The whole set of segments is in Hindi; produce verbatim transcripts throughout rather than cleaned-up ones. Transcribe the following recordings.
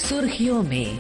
सुर्खियों में।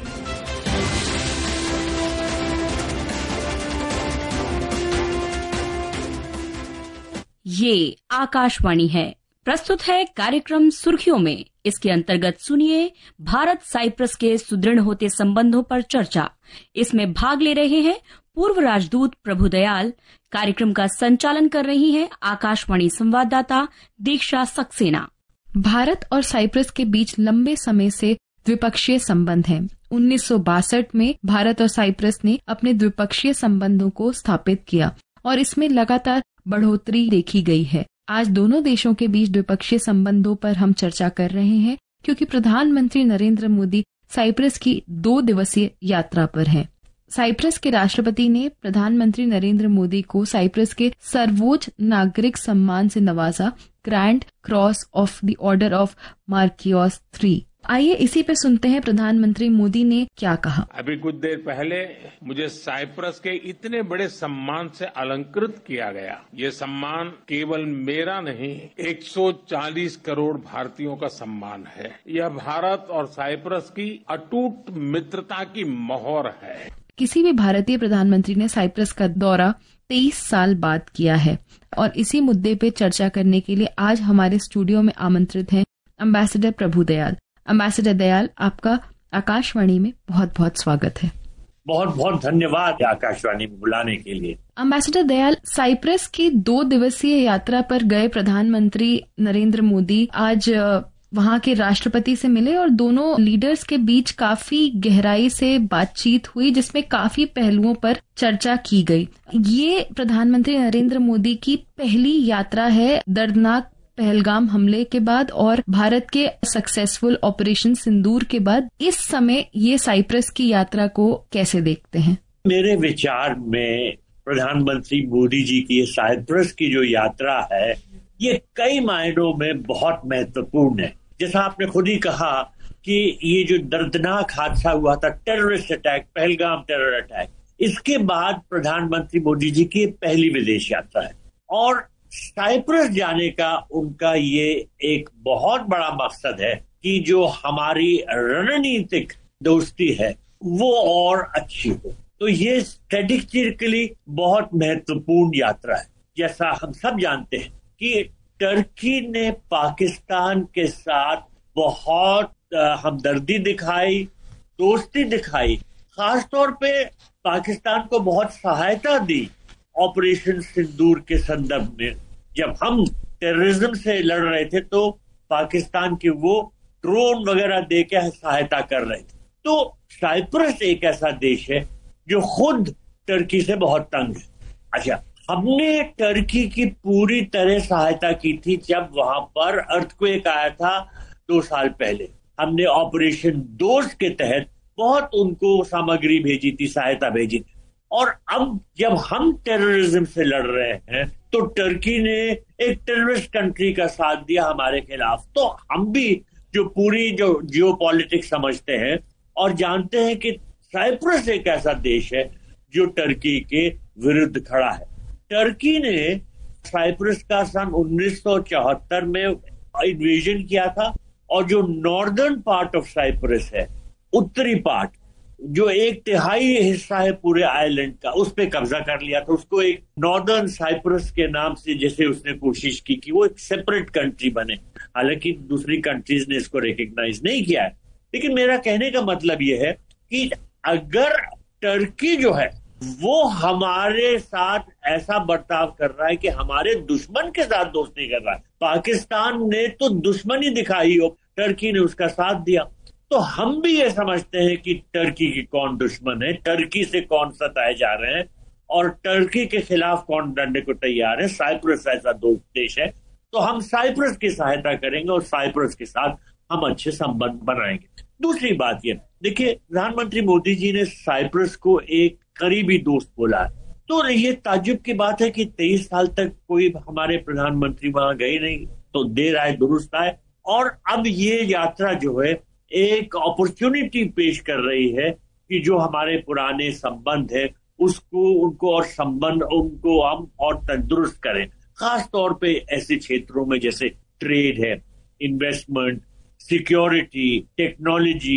ये आकाशवाणी है, प्रस्तुत है कार्यक्रम सुर्खियों में। इसके अंतर्गत सुनिए भारत साइप्रस के सुदृढ़ होते संबंधों पर चर्चा। इसमें भाग ले रहे हैं पूर्व राजदूत प्रभुदयाल। कार्यक्रम का संचालन कर रही हैं आकाशवाणी संवाददाता दीक्षा सक्सेना। भारत और साइप्रस के बीच लंबे समय से द्विपक्षीय संबंध हैं। उन्नीस सौ बासठ में भारत और साइप्रस ने अपने द्विपक्षीय संबंधों को स्थापित किया और इसमें लगातार बढ़ोतरी देखी गई है। आज दोनों देशों के बीच द्विपक्षीय संबंधों पर हम चर्चा कर रहे हैं क्योंकि प्रधानमंत्री नरेंद्र मोदी साइप्रस की दो दिवसीय यात्रा पर हैं। साइप्रस के राष्ट्रपति ने प्रधानमंत्री नरेंद्र मोदी को साइप्रस के सर्वोच्च नागरिक सम्मान से नवाजा, grand cross of the order of Makarios three. आइए इसी पे सुनते हैं प्रधानमंत्री मोदी ने क्या कहा। अभी कुछ देर पहले मुझे साइप्रस के इतने बड़े सम्मान से अलंकृत किया गया। ये सम्मान केवल मेरा नहीं, एक सौ चालीस करोड़ भारतीयों का सम्मान है। यह भारत और साइप्रस की अटूट मित्रता की मोहर है। किसी भी भारतीय प्रधानमंत्री ने साइप्रस का दौरा तेईस साल बाद किया है और इसी मुद्दे पे चर्चा करने के लिए आज हमारे स्टूडियो में आमंत्रित हैं एम्बेसडर प्रभुदयाल। एम्बेसडर दयाल, आपका आकाशवाणी में बहुत बहुत स्वागत है। बहुत बहुत धन्यवाद आकाशवाणी में बुलाने के लिए। एम्बेसडर दयाल, साइप्रस की दो दिवसीय यात्रा पर गए प्रधानमंत्री नरेंद्र मोदी आज वहां के राष्ट्रपति से मिले और दोनों लीडर्स के बीच काफी गहराई से बातचीत हुई जिसमें काफी पहलुओं पर चर्चा की गई। ये प्रधानमंत्री नरेंद्र मोदी की पहली यात्रा है दर्दनाक पहलगाम हमले के बाद और भारत के सक्सेसफुल ऑपरेशन सिंदूर के बाद। इस समय ये साइप्रस की यात्रा को कैसे देखते हैं? मेरे विचार में प्रधानमंत्री मोदी जी की साइप्रस की जो यात्रा है ये कई मायनों में बहुत महत्वपूर्ण है। जैसा आपने खुद ही कहा कि ये जो दर्दनाक हादसा हुआ था, terrorist attack, Pahalgam terror attack, इसके बाद प्रधानमंत्री मोदी जी की पहली विदेश यात्रा है और साइप्रस जाने का उनका ये एक बहुत बड़ा मकसद है कि जो हमारी रणनीतिक दोस्ती है वो और अच्छी हो। तो ये स्ट्रेटेजिकली बहुत महत्वपूर्ण यात्रा है। जैसा हम सब जानते हैं कि टर्की ने पाकिस्तान के साथ बहुत हमदर्दी दिखाई, दोस्ती दिखाई, खासतौर पे पाकिस्तान को बहुत सहायता दी ऑपरेशन सिंदूर के संदर्भ में। जब हम टेररिज्म से लड़ रहे थे तो पाकिस्तान के वो ड्रोन वगैरह दे के सहायता कर रहे थे। तो साइप्रस एक ऐसा देश है जो खुद टर्की से बहुत तंग है। अच्छा, हमने टर्की की पूरी तरह सहायता की थी जब वहां पर अर्थक्वेक आया था दो साल पहले। हमने ऑपरेशन दोस्त के तहत बहुत उनको सामग्री भेजी थी, सहायता भेजी थी। और अब जब हम टेररिज्म से लड़ रहे हैं तो टर्की ने एक टेररिस्ट कंट्री का साथ दिया हमारे खिलाफ। तो हम भी जो पूरी जो जियोपॉलिटिक्स समझते हैं और जानते हैं कि साइप्रस एक ऐसा देश है जो टर्की के विरुद्ध खड़ा है। टर्की ने साइप्रस का सन उन्नीस सौ चौहत्तर में इन्वेजन किया था और जो नॉर्दर्न पार्ट ऑफ साइप्रस है, उत्तरी पार्ट, जो एक तिहाई हिस्सा है पूरे आइलैंड का, उस पे कब्जा कर लिया था। उसको एक नॉर्दर्न साइप्रस के नाम से जैसे उसने कोशिश की कि वो एक सेपरेट कंट्री बने। हालांकि दूसरी कंट्रीज ने इसको रिकॉग्नाइज नहीं किया है। लेकिन मेरा कहने का मतलब ये है कि अगर टर्की जो है वो हमारे साथ ऐसा बर्ताव कर रहा है कि हमारे दुश्मन के साथ दोस्ती कर रहा है, पाकिस्तान ने तो दुश्मनी दिखाई हो, टर्की ने उसका साथ दिया, तो हम भी ये समझते हैं कि टर्की की कौन दुश्मन है, टर्की से कौन सताए जा रहे हैं और टर्की के खिलाफ कौन लड़ने को तैयार है। साइप्रस ऐसा दोस्त देश है तो हम साइप्रस की सहायता करेंगे और साइप्रस के साथ हम अच्छे संबंध बनाएंगे। दूसरी बात ये, देखिए, प्रधानमंत्री मोदी जी ने साइप्रस को एक करीबी दोस्त बोला है। तो ये ताज्जुब की बात है कि तेईस साल तक कोई हमारे प्रधानमंत्री वहां गए नहीं, तो देर आए दुरुस्त आए। और अब ये यात्रा जो है एक अपॉर्चुनिटी पेश कर रही है कि जो हमारे पुराने संबंध है उसको उनको और संबंध उनको हम और तंदुरुस्त करें, खास तौर पे ऐसे क्षेत्रों में जैसे ट्रेड है, investment, security, technology,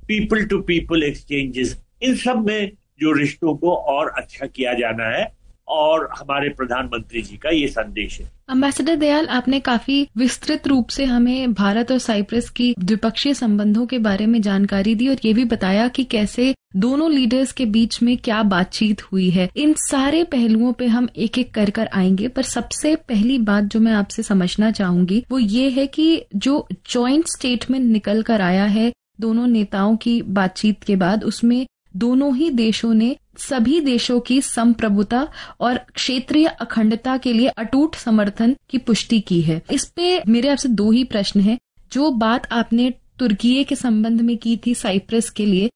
people to people exchanges, इन सब में जो रिश्तों को और अच्छा किया जाना है, और हमारे प्रधानमंत्री जी का ये संदेश है। एम्बेसडर दयाल, आपने काफी विस्तृत रूप से हमें भारत और साइप्रस की द्विपक्षीय संबंधों के बारे में जानकारी दी और ये भी बताया कि कैसे दोनों लीडर्स के बीच में क्या बातचीत हुई है। इन सारे पहलुओं पे हम एक एक कर कर आएंगे, पर सबसे पहली बात जो मैं आपसे समझना चाहूंगी वो ये है कि जो जॉइंट स्टेटमेंट निकल कर आया है दोनों नेताओं की बातचीत के बाद, उसमें दोनों ही देशों ने सभी देशों की संप्रभुता और क्षेत्रीय अखंडता के लिए अटूट समर्थन की पुष्टि की है। इस पे मेरे आपसे दो ही प्रश्न हैं। जो बात आपने तुर्की के संबंध में की थी साइप्रस के लिए,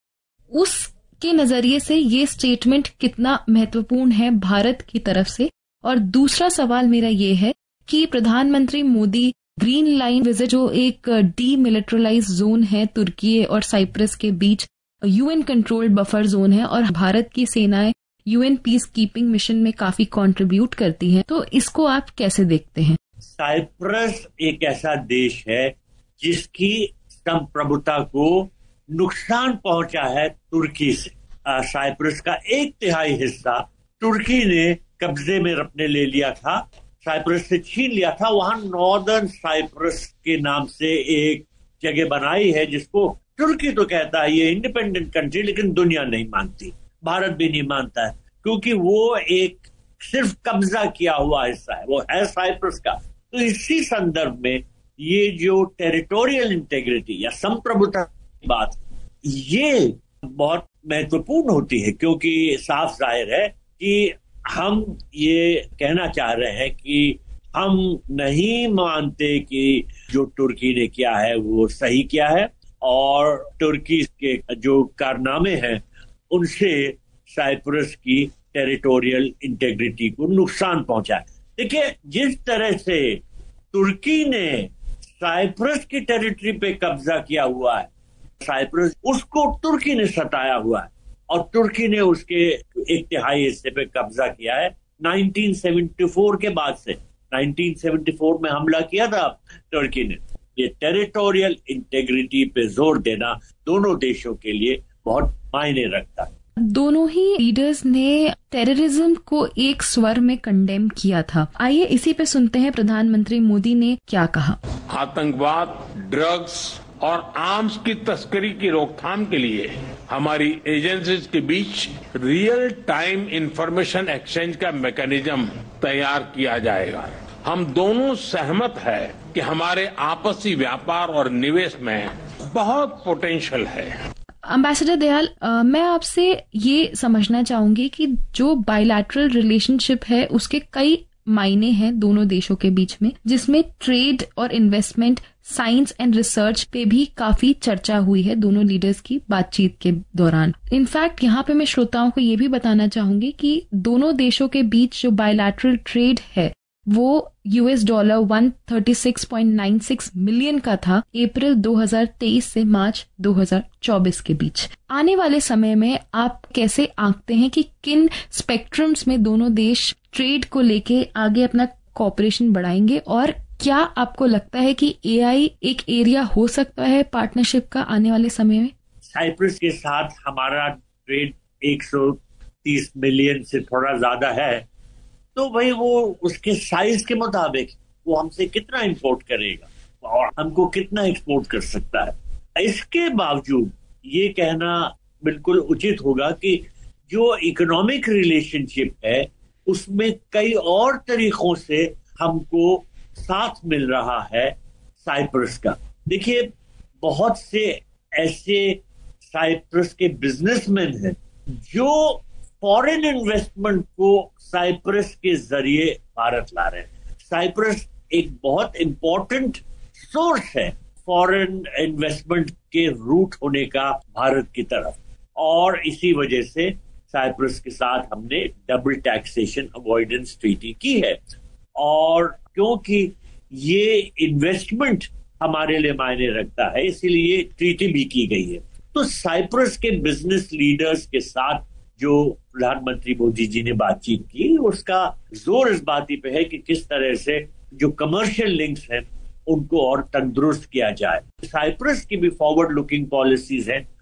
उसके नजरिए से ये स्टेटमेंट कितना महत्वपूर्ण है भारत की तरफ से? और दूसरा सवाल मेरा ये है कि प्रधानमंत्री मोदी ग्रीन लाइन विजिट, जो एक डीमिलिटराइज जोन है तुर्की और साइप्रस के बीच, यूएन कंट्रोल्ड बफर जोन है और भारत की सेनाएं यूएन पीस कीपिंग मिशन में काफी कंट्रीब्यूट करती हैं, तो इसको आप कैसे देखते हैं? साइप्रस एक ऐसा देश है जिसकी संप्रभुता को नुकसान पहुंचा है तुर्की से। साइप्रस का एक तिहाई हिस्सा तुर्की ने कब्जे में अपने ले लिया था, साइप्रस से छीन लिया था। वहां नॉर्दर्न साइप्रस के नाम से एक जगह बनाई है जिसको तुर्की तो कहता है ये इंडिपेंडेंट कंट्री, लेकिन दुनिया नहीं मानती, भारत भी नहीं मानता है, क्योंकि वो एक सिर्फ कब्जा किया हुआ हिस्सा है, वो है साइप्रस का। तो इसी संदर्भ में ये जो टेरिटोरियल इंटेग्रिटी या संप्रभुता की बात, ये बहुत महत्वपूर्ण होती है, क्योंकि साफ जाहिर है कि हम ये कहना चाह रहे हैं कि हम नहीं मानते कि जो तुर्की ने किया है वो सही किया है, और तुर्की के जो कारनामे हैं उनसे साइप्रस की टेरिटोरियल इंटेग्रिटी को नुकसान पहुंचा है। देखिए, जिस तरह से तुर्की ने साइप्रस की टेरिटरी पे कब्जा किया हुआ है, साइप्रस उसको तुर्की ने सताया हुआ है और तुर्की ने उसके एक तिहाई हिस्से पे कब्जा किया है नाइनटीन सेवेंटी फोर के बाद से। नाइनटीन सेवेंटी फोर में हमला किया था तुर्की ने। ये टेरिटोरियल इंटेग्रिटी पे जोर देना दोनों देशों के लिए बहुत मायने रखता है। दोनों ही लीडर्स ने टेररिज्म को एक स्वर में कंडेम किया था। आइए इसी पे सुनते हैं प्रधानमंत्री मोदी ने क्या कहा। आतंकवाद, ड्रग्स और आर्म्स की तस्करी की रोकथाम के लिए हमारी एजेंसीज के बीच रियल टाइम इंफॉर्मेशन एक्सचेंज का मैकेनिज्म तैयार किया जाएगा। हम दोनों सहमत है कि हमारे आपसी व्यापार और निवेश में बहुत पोटेंशियल है। एम्बेसडर दयाल, आ, मैं आपसे ये समझना चाहूंगी कि जो बायलैटरल रिलेशनशिप है उसके कई मायने हैं दोनों देशों के बीच में, जिसमें ट्रेड और इन्वेस्टमेंट, साइंस एंड रिसर्च पे भी काफी चर्चा हुई है दोनों लीडर्स की बातचीत के दौरान। इनफैक्ट यहाँ पे मैं श्रोताओं को ये भी बताना चाहूंगी कि दोनों देशों के बीच जो बायलैटरल ट्रेड है वो यूएस डॉलर एक सौ छत्तीस पॉइंट नौ छह मिलियन का था अप्रैल दो हज़ार तेईस से मार्च दो हज़ार चौबीस के बीच। आने वाले समय में आप कैसे आंकते हैं कि किन स्पेक्ट्रम्स में दोनों देश ट्रेड को लेके आगे अपना कॉपरेशन बढ़ाएंगे, और क्या आपको लगता है कि एआई एक एरिया हो सकता है पार्टनरशिप का आने वाले समय में? साइप्रस के साथ हमारा ट्रेड एक सौ तीस मिलियन से थोड़ा ज्यादा है, तो भाई वो उसके साइज के मुताबिक वो हमसे कितना इंपोर्ट करेगा और हमको कितना एक्सपोर्ट कर सकता है। इसके बावजूद ये कहना बिल्कुल उचित होगा कि जो इकोनॉमिक रिलेशनशिप है उसमें कई और तरीकों से हमको साथ मिल रहा है साइप्रस का। देखिए, बहुत से ऐसे साइप्रस के बिजनेसमैन हैं जो फॉरेन इन्वेस्टमेंट को साइप्रस के जरिए भारत ला रहे हैं। साइप्रस एक बहुत इंपॉर्टेंट सोर्स है फॉरेन इन्वेस्टमेंट के रूट होने का भारत की तरफ, और इसी वजह से साइप्रस के साथ हमने डबल टैक्सेशन अवॉइडेंस ट्रीटी की है। और क्योंकि ये इन्वेस्टमेंट हमारे लिए मायने रखता है, इसीलिए ट्रीटी भी की गई है। तो साइप्रस के बिजनेस लीडर्स के साथ जो प्रधानमंत्री मोदी जी ने बातचीत की, उसका जोर इस बात पे है कि किस तरह से जो कमर्शियल लिंक्स हैं उनको और तंदुरुस्त किया जाए। साइप्रस की भी फॉरवर्ड लुकिंग पॉलिसीज हैं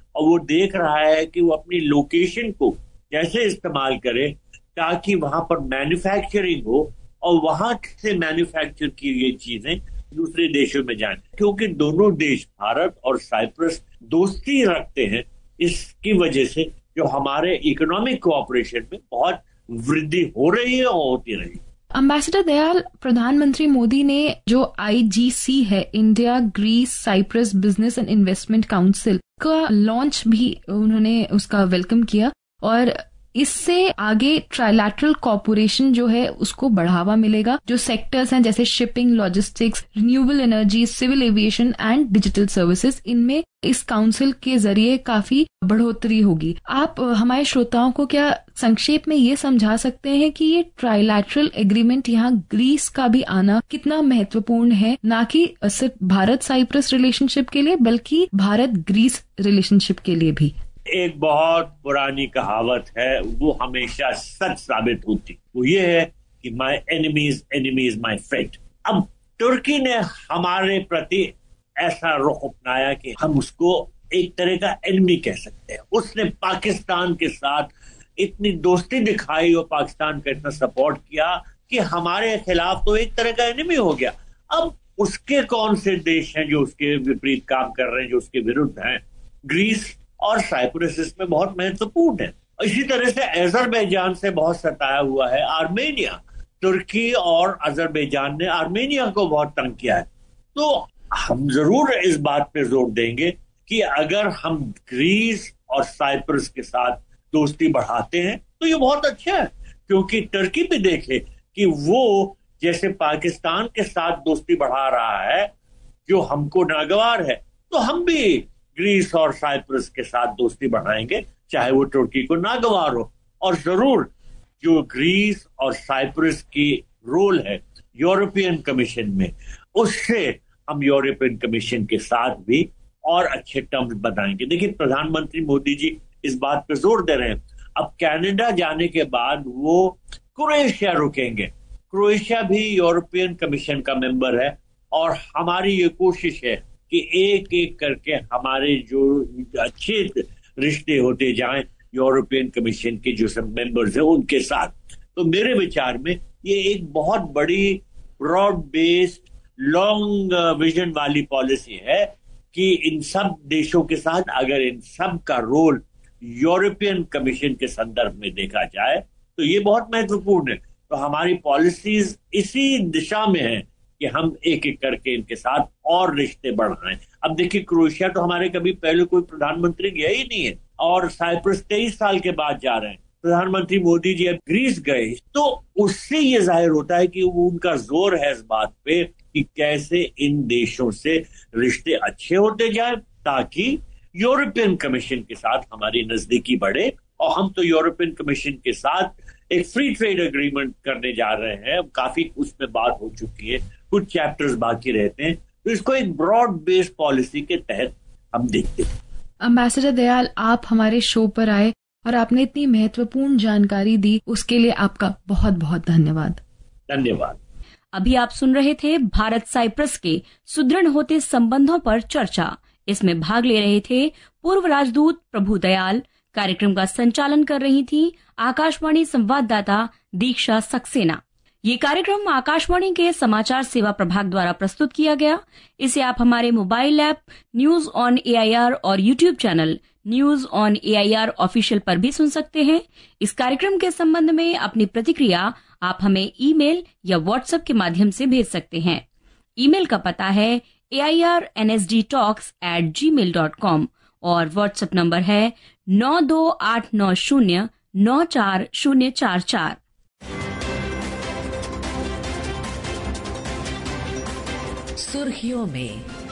और वो देख रहा है कि वो अपनी लोकेशन को कैसे इस्तेमाल करे ताकि वहां पर मैन्युफैक्चरिंग हो और वहां से मैन्युफैक्चर की ये चीजें दूसरे देशों में जाएं, क्योंकि दोनों देश भारत और साइप्रस दोस्ती रखते हैं। इसकी वजह से जो हमारे इकोनॉमिक कोऑपरेशन में बहुत वृद्धि हो रही है और होती रही। एम्बेसडर दयाल, प्रधानमंत्री मोदी ने जो आई जी सी है, India Greece Cyprus business and investment council का लॉन्च भी उन्होंने उसका वेलकम किया और इससे आगे ट्राइलैटरल कॉर्पोरेशन जो है उसको बढ़ावा मिलेगा। जो सेक्टर्स हैं जैसे shipping, logistics, renewable energy, civil aviation and digital services, इनमें इस काउंसिल के जरिए काफी बढ़ोतरी होगी। आप हमारे श्रोताओं को क्या संक्षेप में ये समझा सकते हैं कि ये ट्राइलैटरल एग्रीमेंट यहाँ ग्रीस का भी आना कितना महत्वपूर्ण है, ना कि सिर्फ भारत साइप्रस रिलेशनशिप के लिए बल्कि भारत ग्रीस रिलेशनशिप के लिए भी? एक बहुत पुरानी कहावत है, वो हमेशा सच साबित होती, वो ये है कि my enemies enemy is my friend. अब तुर्की ने हमारे प्रति ऐसा रुख अपनाया कि हम उसको एक तरह का एनिमी कह सकते हैं। उसने पाकिस्तान के साथ इतनी दोस्ती दिखाई और पाकिस्तान का इतना सपोर्ट किया कि हमारे खिलाफ तो एक तरह का एनिमी हो गया। अब उसके कौन से देश हैं जो उसके विपरीत काम कर रहे हैं, जो उसके विरुद्ध हैं? ग्रीस और साइप्रस इसमें बहुत महत्वपूर्ण है। इसी तरह से अजरबैजान से बहुत सताया हुआ है आर्मेनिया। तुर्की और अजरबैजान ने आर्मेनिया को बहुत तंग किया है। तो हम जरूर इस बात पे जोर देंगे कि अगर हम ग्रीस और साइप्रस के साथ दोस्ती बढ़ाते हैं तो ये बहुत अच्छा है, क्योंकि तुर्की भी देखे कि वो जैसे पाकिस्तान के साथ दोस्ती बढ़ा रहा है जो हमको नागवार है, तो हम भी ग्रीस और साइप्रस के साथ दोस्ती बढ़ाएंगे चाहे वो तुर्की को नागवार हो। और जरूर जो ग्रीस और साइप्रस की रोल है यूरोपियन कमीशन में, उससे हम यूरोपियन कमीशन के साथ भी और अच्छे टर्म्स बनाएंगे। देखिए, प्रधानमंत्री मोदी जी इस बात पे जोर दे रहे हैं। अब कनाडा जाने के बाद वो क्रोएशिया रुकेंगे। क्रोएशिया भी यूरोपियन कमीशन का मेंबर है और हमारी ये कोशिश है कि एक एक करके हमारे जो अच्छे रिश्ते होते जाएं यूरोपियन कमीशन के जो सब मेंबर्स हैं उनके साथ। तो मेरे विचार में ये एक बहुत बड़ी ब्रॉड बेस्ड लॉन्ग विजन वाली पॉलिसी है कि इन सब देशों के साथ अगर इन सब का रोल यूरोपियन कमीशन के संदर्भ में देखा जाए तो ये बहुत महत्वपूर्ण है। तो हमारी पॉलिसीज इसी दिशा में है कि हम एक एक करके इनके साथ और रिश्ते बढ़ाएं। अब देखिए, क्रोएशिया तो हमारे कभी पहले कोई प्रधानमंत्री गया ही नहीं है और साइप्रस तेईस साल के बाद जा रहे हैं। प्रधानमंत्री मोदी जी अब ग्रीस गए, तो उससे ये जाहिर होता है कि वो उनका जोर है इस बात पे कि कैसे इन देशों से रिश्ते अच्छे होते जाए ताकि यूरोपियन कमीशन के साथ हमारी नजदीकी बढ़े। और हम तो यूरोपियन कमीशन के साथ एक फ्री ट्रेड एग्रीमेंट करने जा रहे हैं, काफी उसमें बात हो चुकी है, कुछ चैप्टर्स बाकी रहते हैं, तो इसको एक ब्रॉड बेस्ड पॉलिसी के तहत हम देखते हैं। एम्बेसडर दयाल, आप हमारे शो पर आए और आपने इतनी महत्वपूर्ण जानकारी दी, उसके लिए आपका बहुत बहुत धन्यवाद। धन्यवाद। अभी आप सुन रहे थे भारत साइप्रस के सुदृढ़ होते संबंधों पर चर्चा। इसमें भाग ले रहे थे पूर्व राजदूत प्रभु दयाल। कार्यक्रम का संचालन कर रही थी आकाशवाणी संवाददाता दीक्षा सक्सेना। ये कार्यक्रम आकाशवाणी के समाचार सेवा प्रभाग द्वारा प्रस्तुत किया गया। इसे आप हमारे mobile app news on AIR और YouTube channel news on AIR official पर भी सुन सकते हैं। इस कार्यक्रम के संबंध में अपनी प्रतिक्रिया आप हमें ईमेल या व्हाट्सएप के माध्यम से भेज सकते हैं। ईमेल का पता है A I R N S D talks at G mail dot com और व्हाट्सएप नंबर है नौ दो आठ नौ शून्य नौ चार शून्य चार चार। सुर्खियों में